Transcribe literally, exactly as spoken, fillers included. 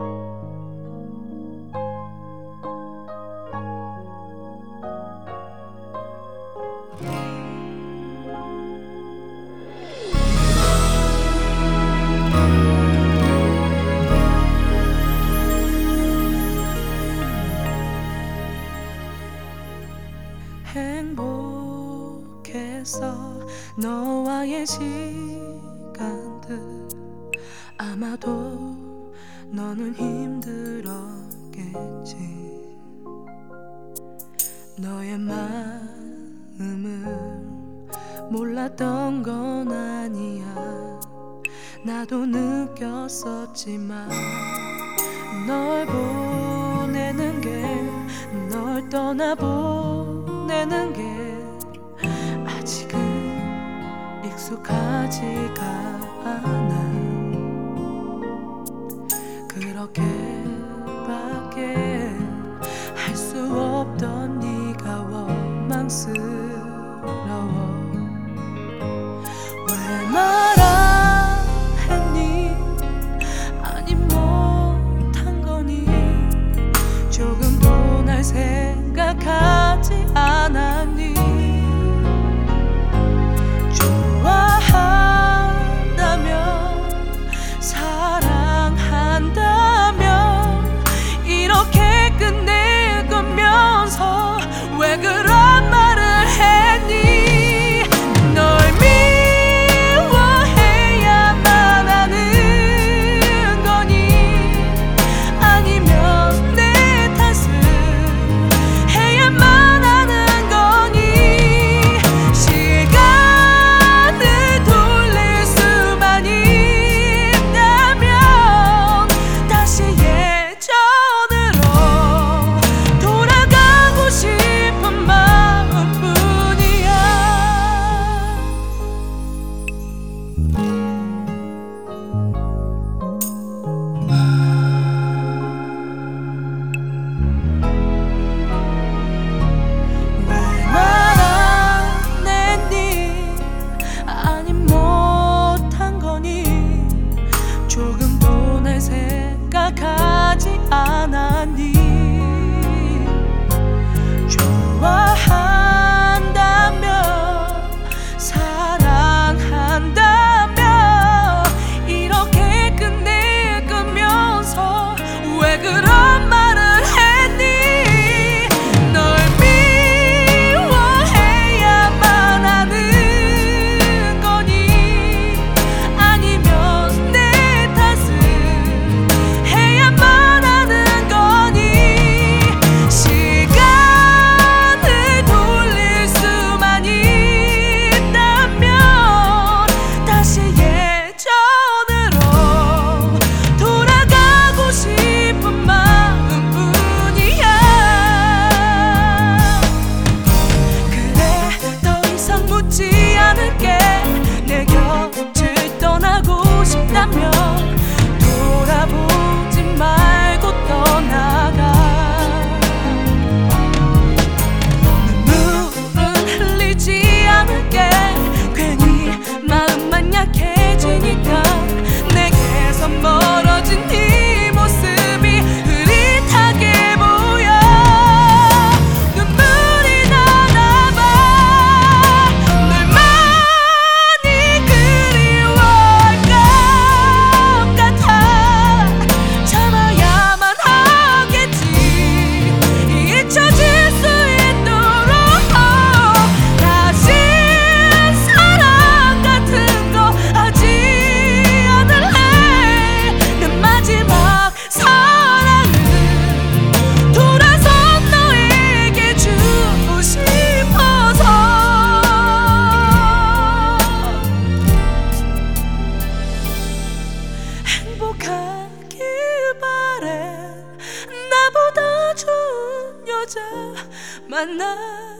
행복해서 너와의 시간들 아마도 너는 힘들었겠지. 너의 마음을 몰랐던 건 아니야. 나도 느꼈었지만 널 보내는 게, 널 떠나보내는 게 아직은 익숙하지가 않아. 그렇게밖에 할 수 없던 네가 원망스러워. 왜 말 안 했니? 아니 못한 거니? 조금도 날 생각하지 않았니? 좋아한다면, 사랑한다면 이렇게 끝낼 거면서 왜 그런 말을 했니? 널 미워해야만 하는 거니? 아니면 내 탓을 해야만 하는 거니? 시간을 돌릴 수만 있다면 다시 예전으로 돌아가고 싶은 마음뿐이야. 왜 말 안 했니? 아니 못한 거니? 조금도 날 생각하지 않았니? 좋아한다면, 사랑한다면 이렇게 끝낼 거면서 왜 그런 말을 했니? 널 미워해야만 하는 거니? 아니면 내 탓을 해야만 하는 거니? 시간을 돌릴 수만 있다면 다시 예전으로 돌아가고 싶은 마음뿐이야. 그래, 더 이상 묻지 않을게. 내 곁을 떠나고 싶다면 돌아보지 말고 떠나가. 눈물은 흘리지 않을게. 괜히 마음만 약해지니까. 내게서 멀어진 네 모습이 흐릿하게 보여. 눈물이 나나 봐. 널 많이 그리워할 것 같아. 참아야만 하겠지. 잊혀질 수 있도록 다시 사랑 같은 거 하지 않을래. 내 마지막 사랑을 돌아서 너에게 주고 싶어서. 행복하길 바래. 나보다 좋은 여자 만나